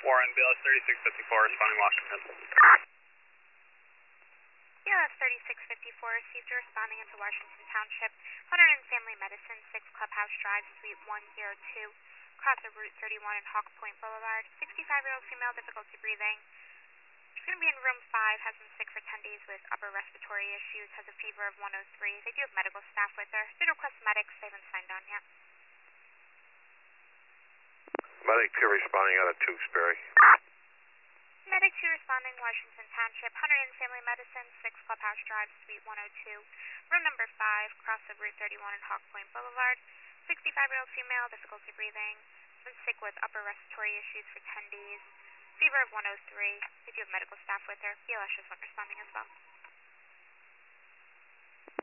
and BLS 3654 responding Washington. BLS 3654 received a responding into Washington Township, Hunter and Family Medicine, 6 Clubhouse Drive, Suite 102, cross of Route 31 and Hawk Point Boulevard. 65-year-old female, difficulty breathing. She's going to be in room 5, has been sick for 10 days with upper respiratory issues, has a fever of 103. They do have medical staff with her. Did request medics, they haven't signed on yet. Medic 2 responding out of Tewksbury. Medic 2 responding, Washington Township, Hunter and Family Medicine, 6 Clubhouse Drive, Suite 102, room number 5, cross of Route 31 and Hawk Point Boulevard. 65-year-old female, difficulty breathing, been sick with upper respiratory issues for 10 days, fever of 103. They do have medical staff with her. BLS just went responding as well.